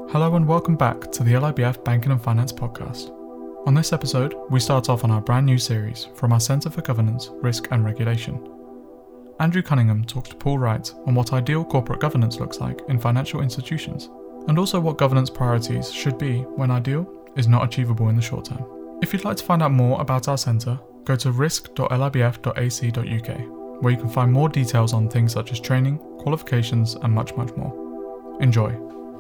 Hello and welcome back to the LIBF Banking and Finance podcast. On this episode, we start off on our brand new series from our Centre for Governance, Risk and Regulation. Andrew Cunningham talks to Paul Wright on what ideal corporate governance looks like in financial institutions, and also what governance priorities should be when ideal is not achievable in the short term. If you'd like to find out more about our centre, go to risk.libf.ac.uk, where you can find more details on things such as training, qualifications and much more. Enjoy.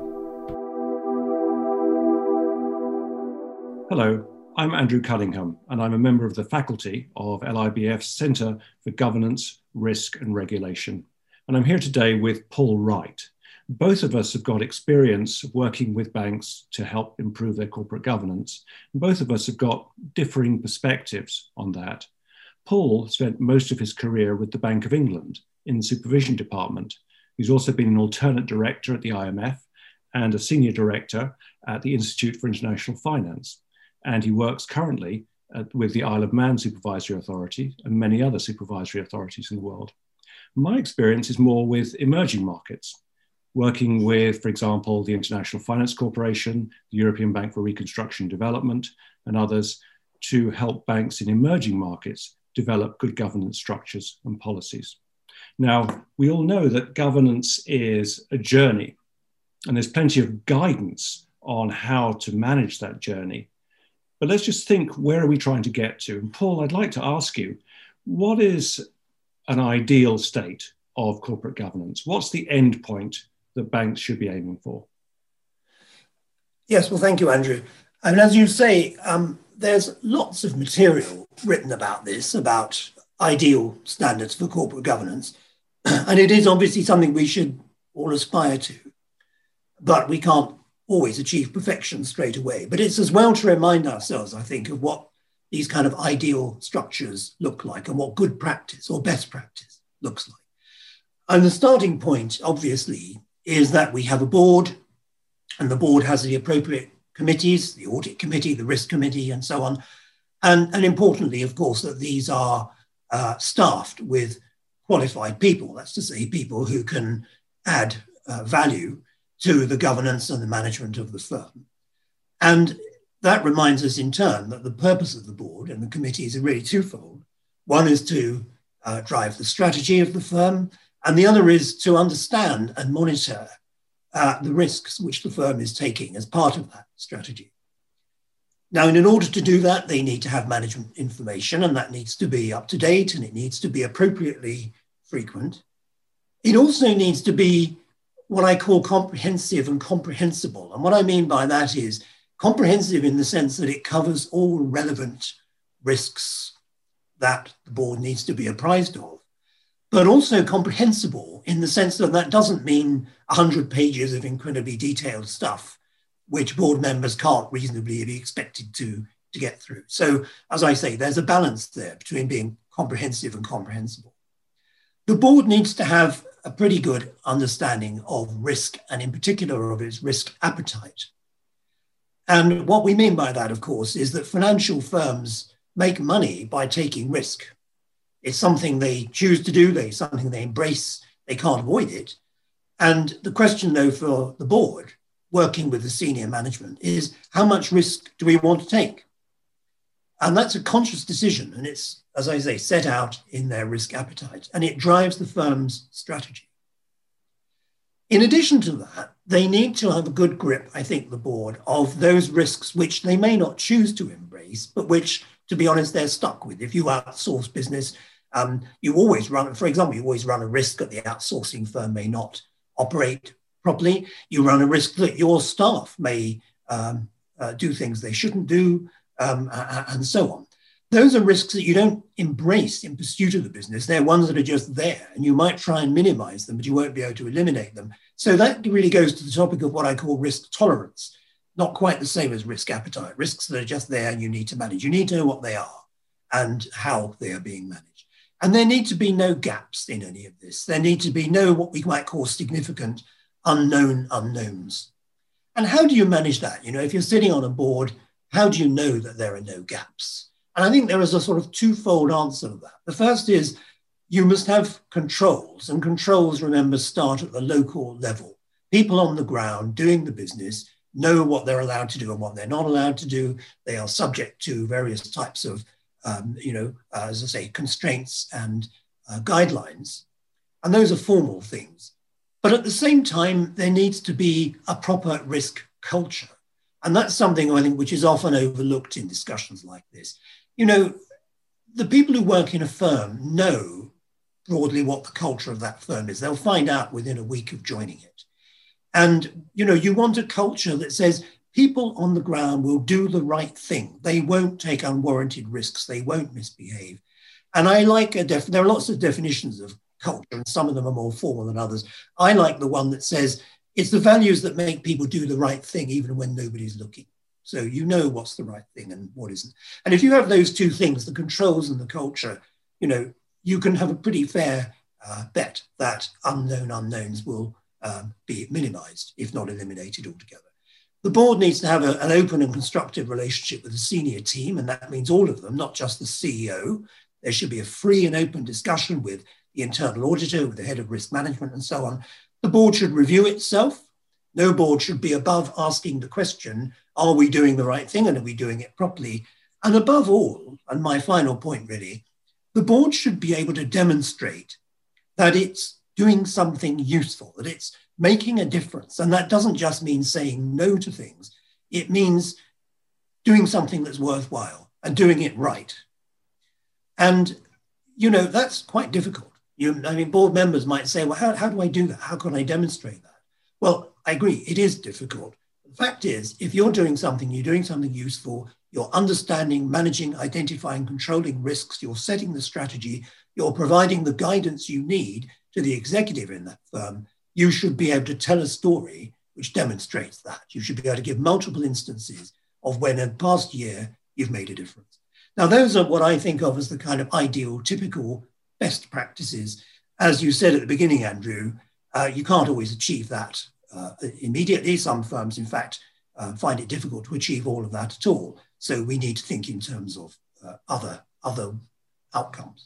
Hello, I'm Andrew Cunningham, and I'm a member of the faculty of LIBF's Centre for Governance, Risk and Regulation. And I'm here today with Paul Wright. Both of us have got experience working with banks to help improve their corporate governance. And both of us have got differing perspectives on that. Paul spent most of his career with the Bank of England in the supervision department. He's also been an alternate director at the IMF and a senior director at the Institute for International Finance. And he works currently with the Isle of Man Supervisory Authority and many other supervisory authorities in the world. My experience is more with emerging markets, working with, for example, the International Finance Corporation, the European Bank for Reconstruction and Development, and others to help banks in emerging markets develop good governance structures and policies. Now, we all know that governance is a journey, and there's plenty of guidance on how to manage that journey. But let's just think, where are we trying to get to? And Paul, I'd like to ask you, what is an ideal state of corporate governance? What's the end point that banks should be aiming for? Yes, well, thank you, Andrew. And as you say, there's lots of material written about this, about ideal standards for corporate governance. And it is obviously something we should all aspire to, but we can't always achieve perfection straight away. But it's as well to remind ourselves, I think, of what these kind of ideal structures look like and what good practice or best practice looks like. And the starting point, obviously, is that we have a board, and the board has the appropriate committees, the audit committee, the risk committee, and so on. And importantly, of course, that these are staffed with qualified people, that's to say, people who can add value to the governance and the management of the firm. And that reminds us in turn that the purpose of the board and the committees are really twofold. One is to drive the strategy of the firm, and the other is to understand and monitor the risks which the firm is taking as part of that strategy. Now, in order to do that, they need to have management information, and that needs to be up to date, and it needs to be appropriately frequent. It also needs to be what I call comprehensive and comprehensible. And what I mean by that is comprehensive in the sense that it covers all relevant risks that the board needs to be apprised of, but also comprehensible in the sense that that doesn't mean 100 pages of incredibly detailed stuff, which board members can't reasonably be expected to get through. So, as I say, there's a balance there between being comprehensive and comprehensible. The board needs to have a pretty good understanding of risk, and in particular of its risk appetite. And what we mean by that, of course, is that financial firms make money by taking risk. It's something they choose to do, it's something they embrace, they can't avoid it. And the question, though, for the board, working with the senior management, is how much risk do we want to take? And that's a conscious decision, and it's, as I say, set out in their risk appetite, and it drives the firm's strategy. In addition to that, they need to have a good grip, I think, the board, of those risks which they may not choose to embrace, but which, to be honest, they're stuck with. If you outsource business, you always run, for example, you always run a risk that the outsourcing firm may not operate properly. You run a risk that your staff may do things they shouldn't do, and so on. Those are risks that you don't embrace in pursuit of the business. They're ones that are just there, and you might try and minimize them, but you won't be able to eliminate them. So that really goes to the topic of what I call risk tolerance, not quite the same as risk appetite, risks that are just there and you need to manage. You need to know what they are and how they are being managed. And there need to be no gaps in any of this. There need to be no what we might call significant unknown unknowns. And how do you manage that? You know, if you're sitting on a board, how do you know that there are no gaps? And I think there is a sort of twofold answer to that. The first is you must have controls, and controls, remember, start at the local level. People on the ground doing the business know what they're allowed to do and what they're not allowed to do. They are subject to various types of, as I say, constraints and guidelines. And those are formal things. But at the same time, there needs to be a proper risk culture. And that's something I think which is often overlooked in discussions like this. The people who work in a firm know broadly what the culture of that firm is. They'll find out within a week of joining it. And, you want a culture that says people on the ground will do the right thing. They won't take unwarranted risks. They won't misbehave. And I like there are lots of definitions of culture, and some of them are more formal than others. I like the one that says it's the values that make people do the right thing even when nobody's looking. So you know what's the right thing and what isn't. And if you have those two things, the controls and the culture, you can have a pretty fair bet that unknown unknowns will be minimized, if not eliminated altogether. The board needs to have an open and constructive relationship with the senior team, and that means all of them, not just the CEO. There should be a free and open discussion with the internal auditor, with the head of risk management and so on. The board should review itself. No board should be above asking the question, are we doing the right thing and are we doing it properly? And above all, and my final point really, the board should be able to demonstrate that it's doing something useful, that it's making a difference. And that doesn't just mean saying no to things. It means doing something that's worthwhile and doing it right. And, that's quite difficult. Board members might say, well, how do I do that? How can I demonstrate that? Well, I agree, it is difficult. The fact is, if you're doing something useful, you're understanding, managing, identifying, controlling risks, you're setting the strategy, you're providing the guidance you need to the executive in that firm, you should be able to tell a story which demonstrates that. You should be able to give multiple instances of when in the past year you've made a difference. Now, those are what I think of as the kind of ideal, typical best practices. As you said at the beginning, Andrew, you can't always achieve that immediately. Some firms, in fact, find it difficult to achieve all of that at all. So we need to think in terms of other outcomes.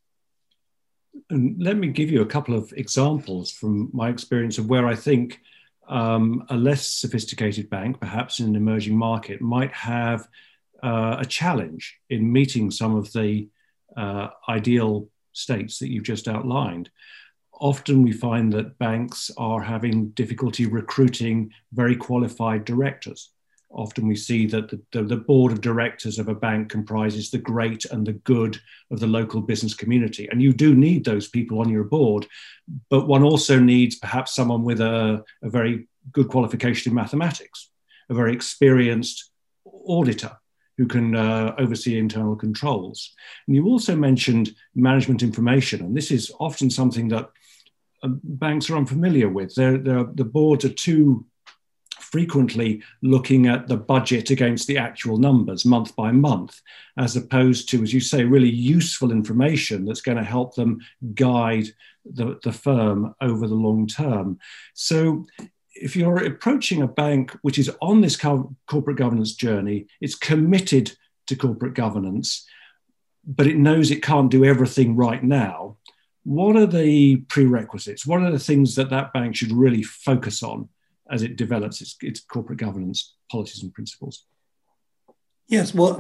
And let me give you a couple of examples from my experience of where I think a less sophisticated bank, perhaps in an emerging market, might have a challenge in meeting some of the ideal states that you've just outlined. Often we find that banks are having difficulty recruiting very qualified directors. Often we see that the board of directors of a bank comprises the great and the good of the local business community. And you do need those people on your board, but one also needs perhaps someone with a very good qualification in mathematics, a very experienced auditor who can oversee internal controls. And you also mentioned management information, and this is often something that banks are unfamiliar with. The boards are too frequently looking at the budget against the actual numbers month by month, as opposed to, as you say, really useful information that's going to help them guide the firm over the long term. So if you're approaching a bank which is on this corporate governance journey, it's committed to corporate governance, but it knows it can't do everything right now, what are the prerequisites? What are the things that bank should really focus on as it develops its corporate governance policies and principles? Yes, well,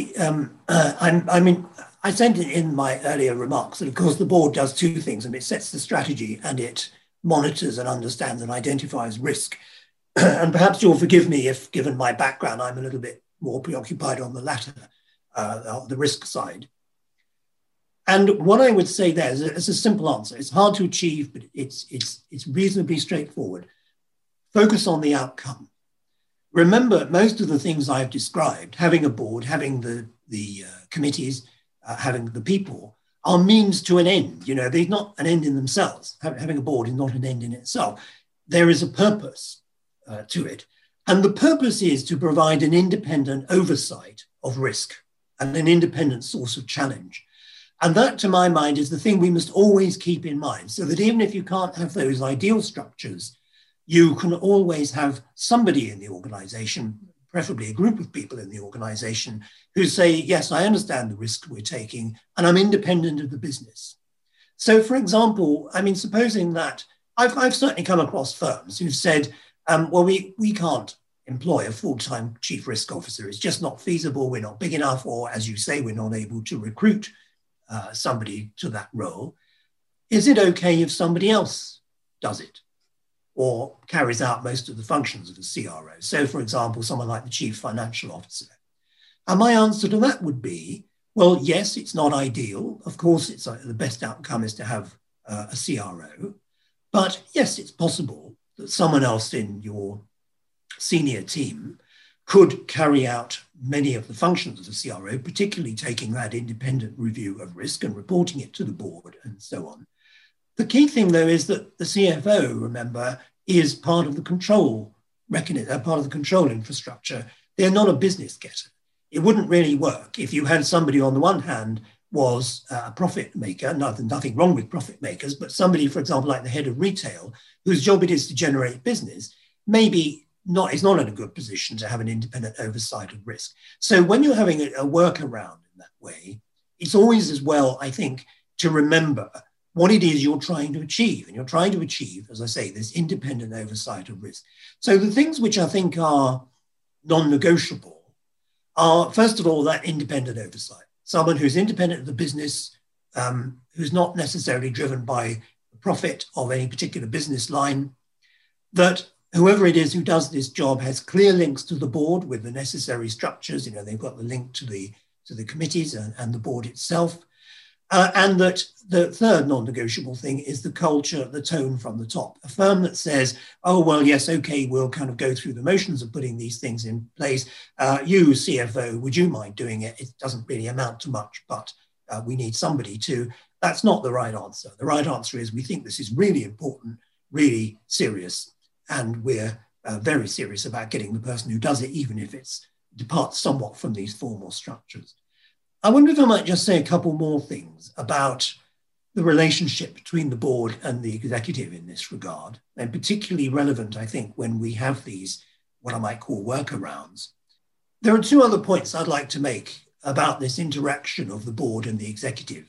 I said in my earlier remarks that, of course, the board does two things, and it sets the strategy and it monitors and understands and identifies risk. And perhaps you'll forgive me if, given my background, I'm a little bit more preoccupied on the latter, the risk side. And what I would say there is a simple answer. It's hard to achieve, but it's reasonably straightforward. Focus on the outcome. Remember, most of the things I've described, having a board, having the committees, having the people, are means to an end. They're not an end in themselves. Having a board is not an end in itself. There is a purpose to it. And the purpose is to provide an independent oversight of risk and an independent source of challenge. And that, to my mind, is the thing we must always keep in mind, so that even if you can't have those ideal structures, you can always have somebody in the organization, preferably a group of people in the organization, who say, yes, I understand the risk we're taking, and I'm independent of the business. So, for example, supposing that I've certainly come across firms who've said, well, we can't employ a full-time chief risk officer. It's just not feasible. We're not big enough, or as you say, we're not able to recruit somebody to that role. Is it okay if somebody else does it or carries out most of the functions of a CRO? So, for example, someone like the chief financial officer. And my answer to that would be, well, yes, it's not ideal. Of course, it's the best outcome is to have a CRO. But yes, it's possible that someone else in your senior team could carry out many of the functions of the CRO, particularly taking that independent review of risk and reporting it to the board and so on. The key thing, though, is that the CFO, remember, is part of the control mechanism, part of the control infrastructure. They're not a business getter. It wouldn't really work if you had somebody on the one hand was a profit maker, nothing wrong with profit makers, but somebody, for example, like the head of retail, whose job it is to generate business, maybe not is not in a good position to have an independent oversight of risk. So when you're having a workaround in that way, it's always as well, I think, to remember what it is you're trying to achieve. And you're trying to achieve, as I say, this independent oversight of risk. So the things which I think are non-negotiable are, first of all, that independent oversight. Someone who's independent of the business, who's not necessarily driven by the profit of any particular business line, that whoever it is who does this job has clear links to the board with the necessary structures. They've got the link to the committees and the board itself. And that the third non-negotiable thing is the culture, the tone from the top. A firm that says, oh, well, yes, okay, we'll kind of go through the motions of putting these things in place. You, CFO, would you mind doing it? It doesn't really amount to much, but we need somebody to. That's not the right answer. The right answer is we think this is really important, really serious, and we're very serious about getting the person who does it, even if it departs somewhat from these formal structures. I wonder if I might just say a couple more things about the relationship between the board and the executive in this regard, and particularly relevant, I think, when we have these, what I might call workarounds. There are two other points I'd like to make about this interaction of the board and the executive.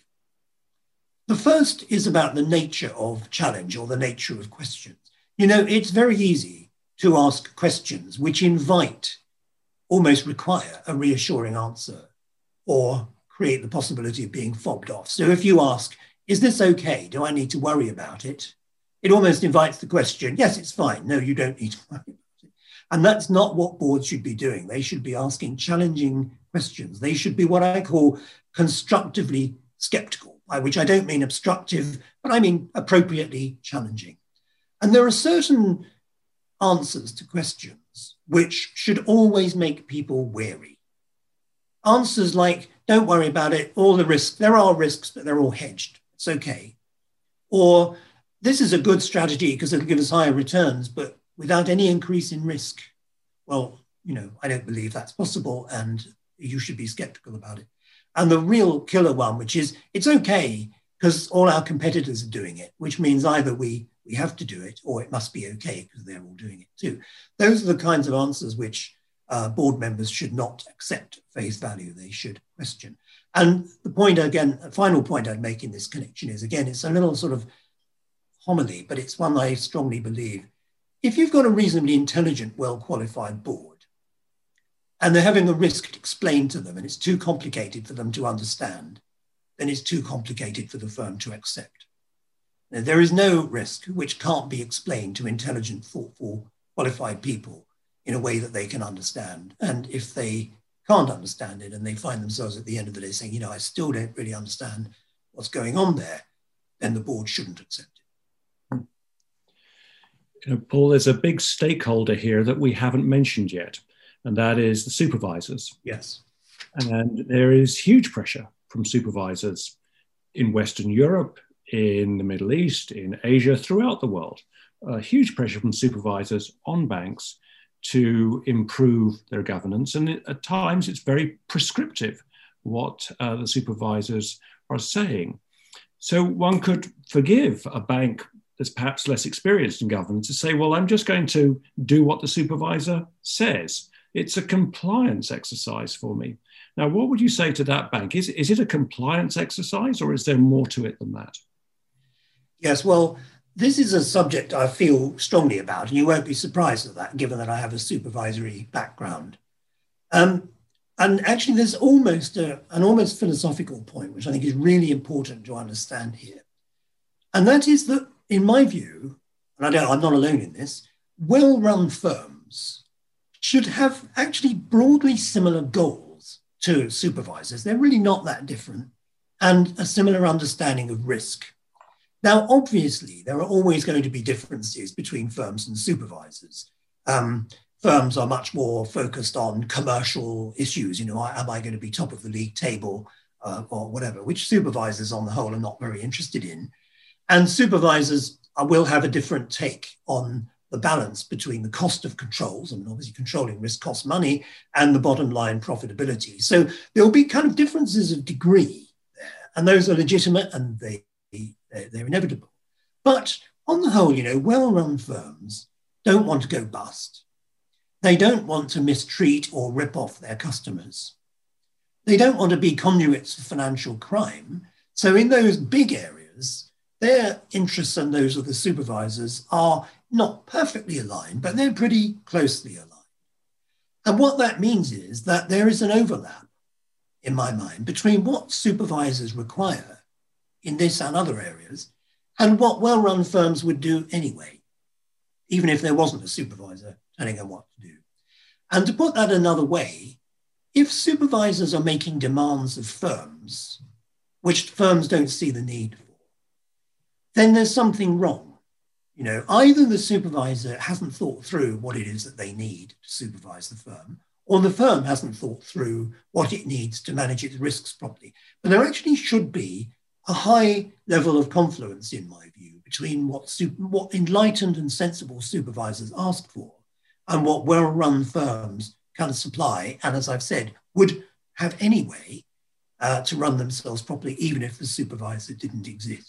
The first is about the nature of challenge or the nature of questions. It's very easy to ask questions which invite, almost require a reassuring answer, or create the possibility of being fobbed off. So if you ask, is this okay? Do I need to worry about it? It almost invites the question, yes, it's fine. No, you don't need to worry about it. And that's not what boards should be doing. They should be asking challenging questions. They should be what I call constructively skeptical, by which I don't mean obstructive, but I mean appropriately challenging. And there are certain answers to questions which should always make people wary. Answers like, don't worry about it, all the risks, there are risks, but they're all hedged. It's okay. Or this is a good strategy because it'll give us higher returns, but without any increase in risk. Well, I don't believe that's possible and you should be skeptical about it. And the real killer one, which is, it's okay because all our competitors are doing it, which means either we have to do it or it must be okay because they're all doing it too. Those are the kinds of answers which board members should not accept at face value. They should question. And the point, again, a final point I'd make in this connection is, again, it's a little sort of homily, but it's one I strongly believe. If you've got a reasonably intelligent, well-qualified board, and they're having a risk explained to them, and it's too complicated for them to understand, then it's too complicated for the firm to accept. Now, there is no risk which can't be explained to intelligent, thoughtful, qualified people in a way that they can understand. And if they can't understand it and they find themselves at the end of the day saying, I still don't really understand what's going on there, then the board shouldn't accept it. Paul, there's a big stakeholder here that we haven't mentioned yet, and that is the supervisors. Yes. And there is huge pressure from supervisors in Western Europe, in the Middle East, in Asia, throughout the world. Huge pressure from supervisors on banks to improve their governance. And at times it's very prescriptive what the supervisors are saying. So one could forgive a bank that's perhaps less experienced in governance to say, well, I'm just going to do what the supervisor says. It's a compliance exercise for me. Now, what would you say to that bank? Is it a compliance exercise or is there more to it than that? Yes, well, this is a subject I feel strongly about, and you won't be surprised at that, given that I have a supervisory background. And actually, there's an almost philosophical point, which I think is really important to understand here. And that is that, in my view, and I'm not alone in this, well-run firms should have actually broadly similar goals to supervisors. They're really not that different, and a similar understanding of risk. Now, obviously, there are always going to be differences between firms and supervisors. Firms are much more focused on commercial issues. Am I going to be top of the league table or whatever, which supervisors on the whole are not very interested in. And supervisors will have a different take on the balance between the cost of controls, and obviously controlling risk costs money, and the bottom line profitability. So there'll be kind of differences of degree there, and those are legitimate and they're inevitable. But on the whole, well-run firms don't want to go bust. They don't want to mistreat or rip off their customers. They don't want to be conduits for financial crime. So in those big areas, their interests and those of the supervisors are not perfectly aligned, but they're pretty closely aligned. And what that means is that there is an overlap, in my mind, between what supervisors require in this and other areas and what well-run firms would do anyway, even if there wasn't a supervisor telling them what to do. And to put that another way, if supervisors are making demands of firms, which firms don't see the need for, then there's something wrong. Either the supervisor hasn't thought through what it is that they need to supervise the firm, or the firm hasn't thought through what it needs to manage its risks properly. But there actually should be a high level of confluence, in my view, between what enlightened and sensible supervisors ask for and what well-run firms can supply, and as I've said, would have anyway to run themselves properly, even if the supervisor didn't exist.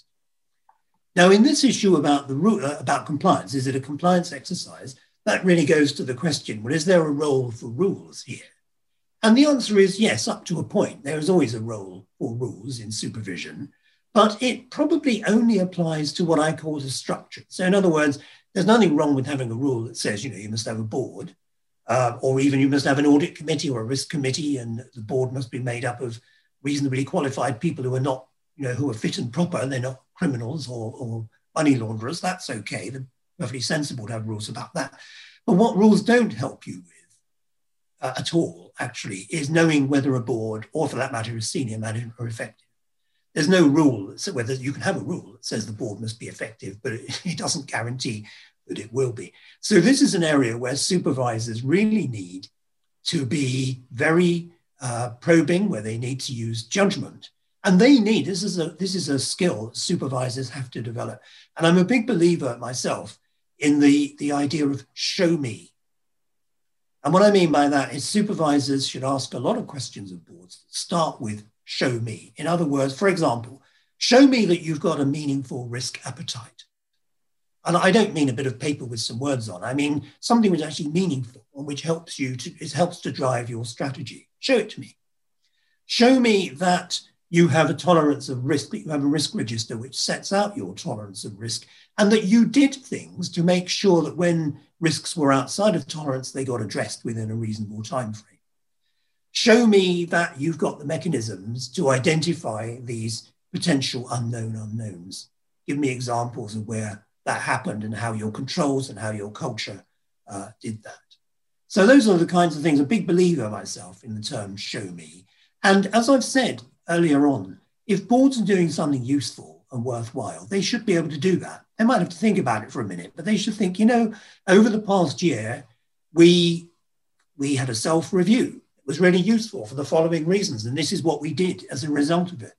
Now, in this issue about about compliance, is it a compliance exercise? That really goes to the question, well, is there a role for rules here? And the answer is yes, up to a point. There is always a role for rules in supervision, but it probably only applies to what I call the structure. So in other words, there's nothing wrong with having a rule that says, you must have a board, or even you must have an audit committee or a risk committee, and the board must be made up of reasonably qualified people who are not, who are fit and proper. They're not criminals or money launderers. That's okay. They're perfectly sensible to have rules about that. But what rules don't help you with at all, actually, is knowing whether a board, or for that matter, a senior management, are effective. There's no rule that says whether you can have a rule that says the board must be effective, but it doesn't guarantee that it will be. So this is an area where supervisors really need to be very probing, where they need to use judgment. And this is a skill supervisors have to develop. And I'm a big believer myself in the idea of show me. And what I mean by that is supervisors should ask a lot of questions of boards that start with show me. In other words, for example, show me that you've got a meaningful risk appetite. And I don't mean a bit of paper with some words on. I mean something which is actually meaningful and which helps to drive your strategy. Show it to me. Show me that you have a tolerance of risk, that you have a risk register which sets out your tolerance of risk, and that you did things to make sure that when risks were outside of tolerance, they got addressed within a reasonable time frame. Show me that you've got the mechanisms to identify these potential unknown unknowns. Give me examples of where that happened and how your controls and how your culture did that. So those are the kinds of things. A big believer myself in the term show me. And as I've said earlier on, if boards are doing something useful and worthwhile, they should be able to do that. They might have to think about it for a minute, but they should think, over the past year, we had a self-review. It was really useful for the following reasons, and this is what we did as a result of it.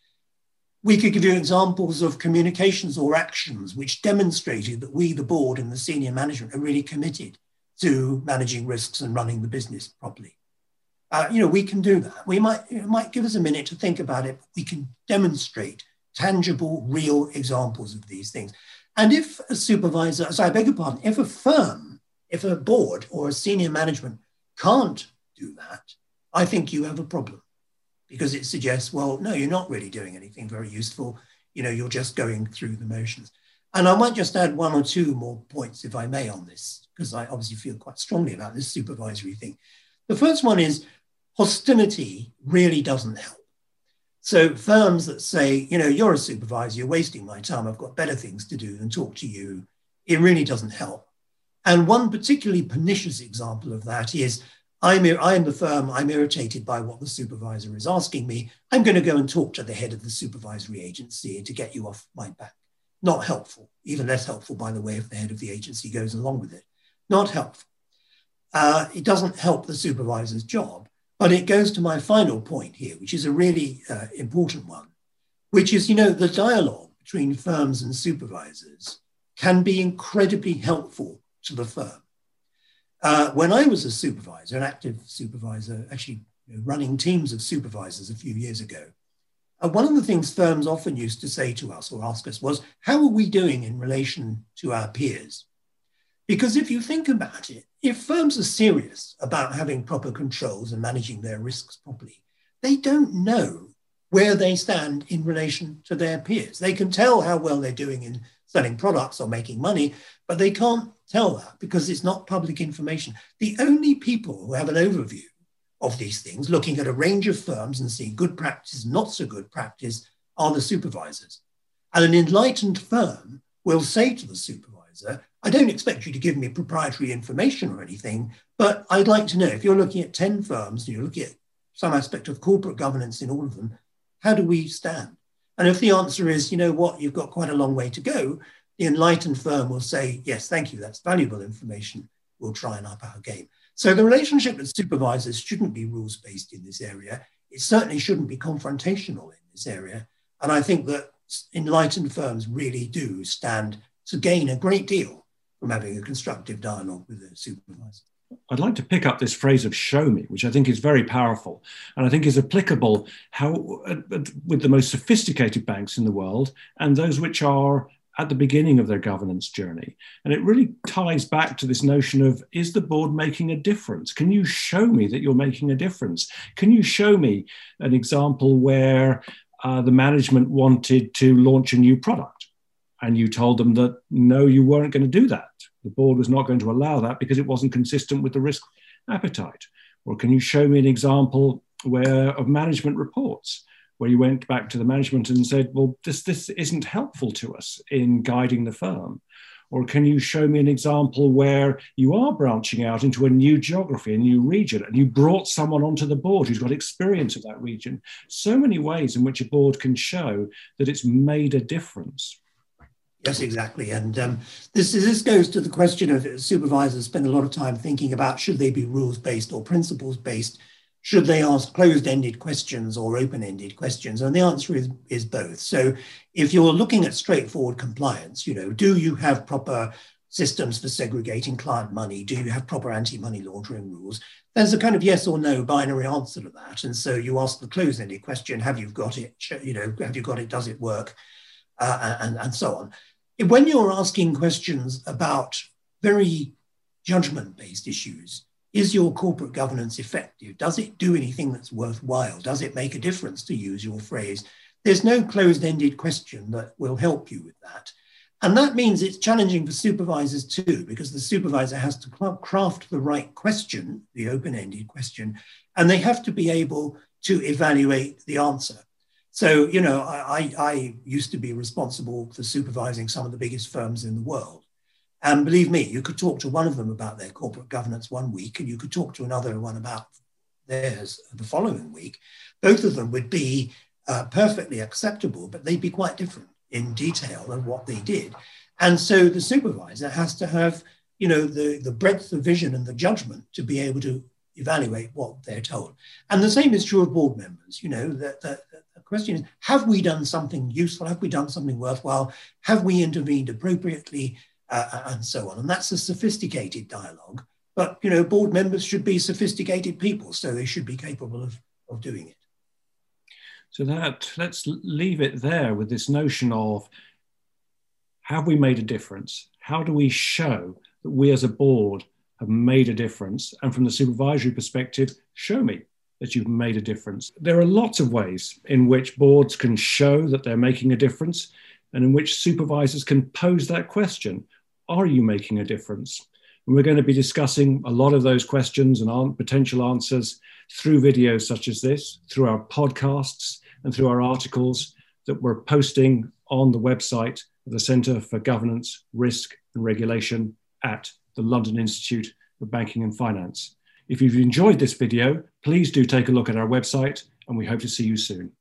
We could give you examples of communications or actions which demonstrated that we, the board and the senior management, are really committed to managing risks and running the business properly. We can do that. It might give us a minute to think about it, but we can demonstrate tangible, real examples of these things. And if a supervisor, if a firm, if a board or a senior management can't do that, I think you have a problem, because it suggests, well, no, you're not really doing anything very useful. You're just going through the motions. And I might just add one or two more points, if I may, on this, because I obviously feel quite strongly about this supervisory thing. The first one is hostility really doesn't help. So firms that say, you're a supervisor, you're wasting my time, I've got better things to do than talk to you, it really doesn't help. And one particularly pernicious example of that is, I'm the firm, I'm irritated by what the supervisor is asking me, I'm going to go and talk to the head of the supervisory agency to get you off my back. Not helpful, even less helpful, by the way, if the head of the agency goes along with it. Not helpful. It doesn't help the supervisor's job, but it goes to my final point here, which is a really important one, which is, the dialogue between firms and supervisors can be incredibly helpful to the firm. When I was a supervisor, an active supervisor, actually running teams of supervisors a few years ago, one of the things firms often used to say to us or ask us was, how are we doing in relation to our peers? Because if you think about it, if firms are serious about having proper controls and managing their risks properly, they don't know where they stand in relation to their peers. They can tell how well they're doing in selling products or making money, but they can't tell that because it's not public information. The only people who have an overview of these things, looking at a range of firms and seeing good practice, not so good practice, are the supervisors. And an enlightened firm will say to the supervisor, I don't expect you to give me proprietary information or anything, but I'd like to know, if you're looking at 10 firms and you're looking at some aspect of corporate governance in all of them, how do we stand? And if the answer is, you've got quite a long way to go, the enlightened firm will say, yes, thank you, that's valuable information. We'll try and up our game. So the relationship with supervisors shouldn't be rules-based in this area. It certainly shouldn't be confrontational in this area. And I think that enlightened firms really do stand to gain a great deal from having a constructive dialogue with a supervisor. I'd like to pick up this phrase of show me, which I think is very powerful and I think is applicable with the most sophisticated banks in the world and those which are at the beginning of their governance journey. And it really ties back to this notion of, is the board making a difference? Can you show me that you're making a difference? Can you show me an example where the management wanted to launch a new product and you told them that, no, you weren't going to do that? The board was not going to allow that because it wasn't consistent with the risk appetite. Or can you show me an example of management reports where you went back to the management and said, well, this isn't helpful to us in guiding the firm? Or can you show me an example where you are branching out into a new geography, a new region, and you brought someone onto the board who's got experience of that region? So many ways in which a board can show that it's made a difference. Yes, exactly. And this goes to the question of supervisors spend a lot of time thinking about, should they be rules-based or principles-based? Should they ask closed-ended questions or open-ended questions? And the answer is both. So if you're looking at straightforward compliance, do you have proper systems for segregating client money? Do you have proper anti-money laundering rules? There's a kind of yes or no binary answer to that. And so you ask the closed-ended question, have you got it? Have you got it? Does it work? And so on. When you're asking questions about very judgment-based issues, is your corporate governance effective? Does it do anything that's worthwhile? Does it make a difference, to use your phrase? There's no closed-ended question that will help you with that. And that means it's challenging for supervisors too, because the supervisor has to craft the right question, the open-ended question, and they have to be able to evaluate the answer. So, I used to be responsible for supervising some of the biggest firms in the world. And believe me, you could talk to one of them about their corporate governance one week, and you could talk to another one about theirs the following week. Both of them would be perfectly acceptable, but they'd be quite different in detail of what they did. And so the supervisor has to have, the breadth of vision and the judgment to be able to evaluate what they're told. And the same is true of board members. The question is, have we done something useful? Have we done something worthwhile? Have we intervened appropriately? And so on. And that's a sophisticated dialogue. But, board members should be sophisticated people, so they should be capable of doing it. So let's leave it there with this notion of, have we made a difference? How do we show that we as a board have made a difference? And from the supervisory perspective, show me that you've made a difference. There are lots of ways in which boards can show that they're making a difference. and in which supervisors can pose that question. Are you making a difference? And we're going to be discussing a lot of those questions and potential answers through videos such as this, through our podcasts, and through our articles that we're posting on the website of the Centre for Governance, Risk and Regulation at the London Institute of Banking and Finance. If you've enjoyed this video, please do take a look at our website, and we hope to see you soon.